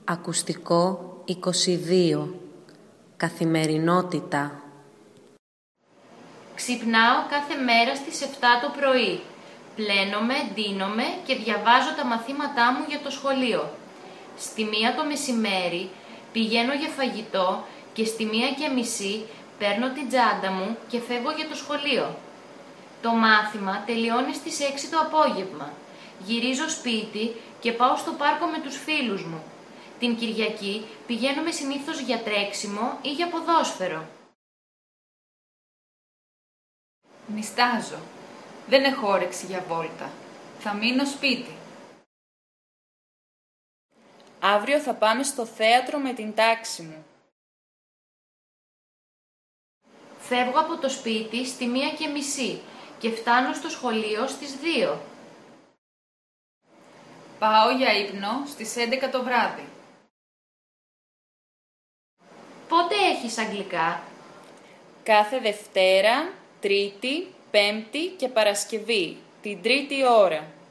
Ακουστικό 22. Καθημερινότητα. Ξυπνάω κάθε μέρα στις 7 το πρωί. Πλένομαι, ντύνομαι και διαβάζω τα μαθήματά μου για το σχολείο. Στη 1 το μεσημέρι πηγαίνω για φαγητό και στη 1:30 παίρνω την τσάντα μου και φεύγω για το σχολείο. Το μάθημα τελειώνει στις 6 το απόγευμα. Γυρίζω σπίτι και πάω στο πάρκο με τους φίλους μου. Την Κυριακή πηγαίνουμε συνήθως για τρέξιμο ή για ποδόσφαιρο. Νηστάζω. Δεν έχω όρεξη για βόλτα. Θα μείνω σπίτι. Αύριο θα πάμε στο θέατρο με την τάξη μου. Φεύγω από το σπίτι στη 1:30 και φτάνω στο σχολείο στις 2. Πάω για ύπνο στις 11 το βράδυ. Πότε έχεις αγγλικά? Κάθε Δευτέρα, Τρίτη, Πέμπτη και Παρασκευή, την 3η ώρα.